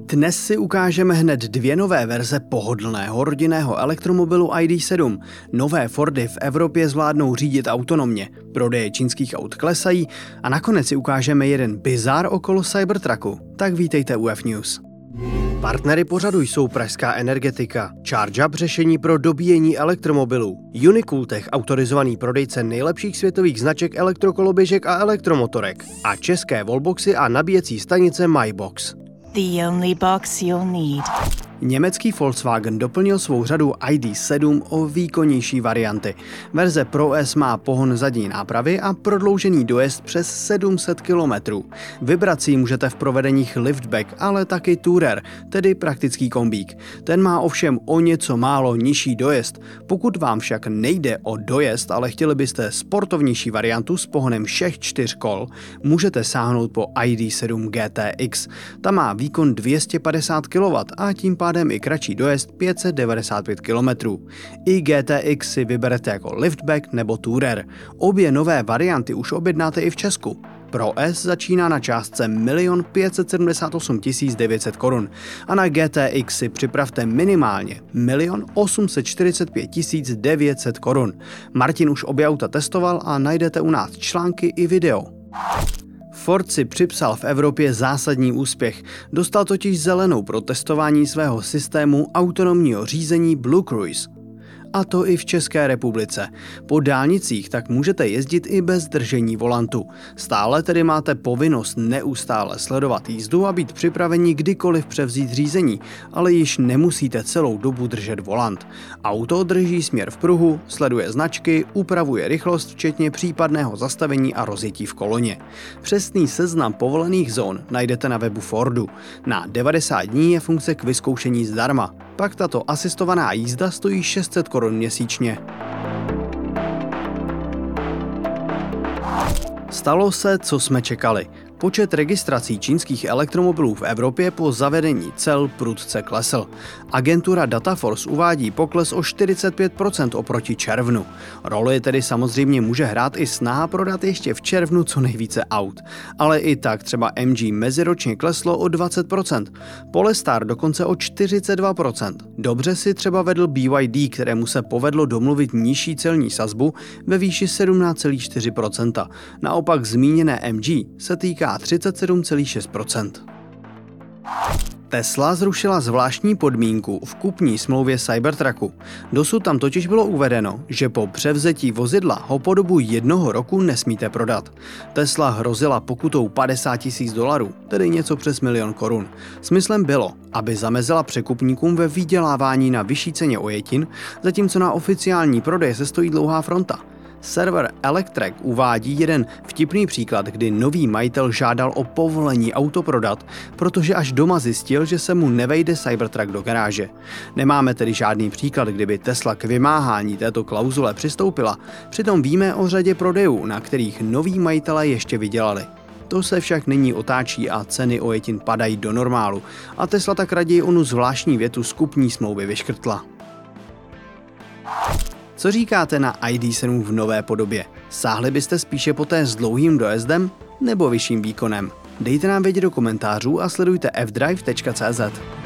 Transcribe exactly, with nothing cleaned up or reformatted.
Dnes si ukážeme hned dvě nové verze pohodlného rodinného elektromobilu I D sedm. Nové Fordy v Evropě zvládnou řídit autonomně, prodeje čínských aut klesají a nakonec si ukážeme jeden bizár okolo Cybertrucku. Tak vítejte u F News. Partnery pořadu jsou Pražská energetika, ChargeUp řešení pro dobíjení elektromobilů, Unicooltech autorizovaný prodejce nejlepších světových značek elektrokoloběžek a elektromotorek a české wallboxy a nabíjecí stanice MyBox. The only box you'll need. Německý Volkswagen doplnil svou řadu I D sedm o výkonnější varianty. Verze Pro S má pohon zadní nápravy a prodloužený dojezd přes sedm set kilometrů. Vybrat si můžete v provedeních liftback, ale taky tourer, tedy praktický kombík. Ten má ovšem o něco málo nižší dojezd. Pokud vám však nejde o dojezd, ale chtěli byste sportovnější variantu s pohonem všech čtyř kol, můžete sáhnout po I D sedm G T X. Ta má výkon dvě stě padesát kilowattů a tím pádem i kratší dojezd pět set devadesát pět kilometrů. I G T X si vyberete jako liftback nebo tourer. Obě nové varianty už objednáte i v Česku. Pro S začíná na částce milion pět set sedmdesát osm tisíc devět set korun a na G T X si připravte minimálně milion osm set čtyřicet pět tisíc devět set korun. Martin už obě auta testoval a najdete u nás články i video. Ford si připsal v Evropě zásadní úspěch. Dostal totiž zelenou pro testování svého systému autonomního řízení Blue Cruise. A to i v České republice. Po dálnicích tak můžete jezdit i bez držení volantu. Stále tedy máte povinnost neustále sledovat jízdu a být připraveni kdykoliv převzít řízení, ale již nemusíte celou dobu držet volant. Auto drží směr v pruhu, sleduje značky, upravuje rychlost včetně případného zastavení a rozjetí v koloně. Přesný seznam povolených zón najdete na webu Fordu. Na devadesát dní je funkce k vyzkoušení zdarma. Pak tato asistovaná jízda stojí šest set korun měsíčně. Stalo se, co jsme čekali. Počet registrací čínských elektromobilů v Evropě po zavedení cel prudce klesl. Agentura Dataforce uvádí pokles o čtyřicet pět procent oproti červnu. Roli tedy samozřejmě může hrát i snaha prodat ještě v červnu co nejvíce aut. Ale i tak třeba M G meziročně kleslo o dvacet procent. Polestar dokonce o čtyřicet dva procent. Dobře si třeba vedl B Y D, kterému se povedlo domluvit nižší celní sazbu ve výši sedmnáct celá čtyři procenta. Naopak zmíněné M G se týká třicet sedm celá šest procent. Tesla zrušila zvláštní podmínku v kupní smlouvě Cybertrucku. Dosud tam totiž bylo uvedeno, že po převzetí vozidla ho po dobu jednoho roku nesmíte prodat. Tesla hrozila pokutou padesát tisíc dolarů, tedy něco přes milion korun. Smyslem bylo, aby zamezila překupníkům ve vydělávání na vyšší ceně ojetin, zatímco na oficiální prodej se stojí dlouhá fronta. Server Electrek uvádí jeden vtipný příklad, kdy nový majitel žádal o povolení auto prodat, protože až doma zjistil, že se mu nevejde Cybertruck do garáže. Nemáme tedy žádný příklad, kdyby Tesla k vymáhání této klauzule přistoupila, přitom víme o řadě prodejů, na kterých noví majitelé ještě vydělali. To se však nyní otáčí a ceny ojetin padají do normálu a Tesla tak raději onu zvláštní větu z kupní smlouvy vyškrtla. Co říkáte na I D sedm v nové podobě? Sáhli byste spíše po té s dlouhým dojezdem nebo vyšším výkonem? Dejte nám vědět do komentářů a sledujte f drive tečka cé zet.